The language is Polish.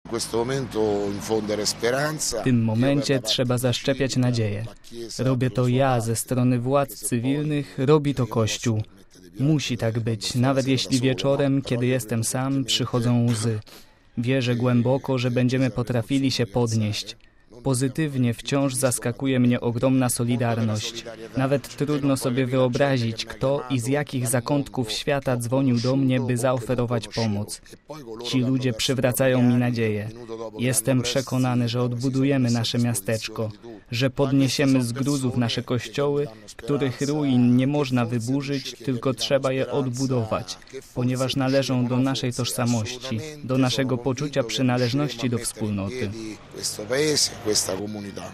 W tym momencie trzeba zaszczepiać nadzieję. Robię to ja ze strony władz cywilnych, robi to Kościół. Musi tak być, nawet jeśli wieczorem, kiedy jestem sam, przychodzą łzy. Wierzę głęboko, że będziemy potrafili się podnieść. Pozytywnie wciąż zaskakuje mnie ogromna solidarność. Nawet trudno sobie wyobrazić, kto i z jakich zakątków świata dzwonił do mnie, by zaoferować pomoc. Ci ludzie przywracają mi nadzieję. Jestem przekonany, że odbudujemy nasze miasteczko, że podniesiemy z gruzów nasze kościoły, których ruin nie można wyburzyć, tylko trzeba je odbudować, ponieważ należą do naszej tożsamości, do naszego poczucia przynależności do wspólnoty. Questa comunità.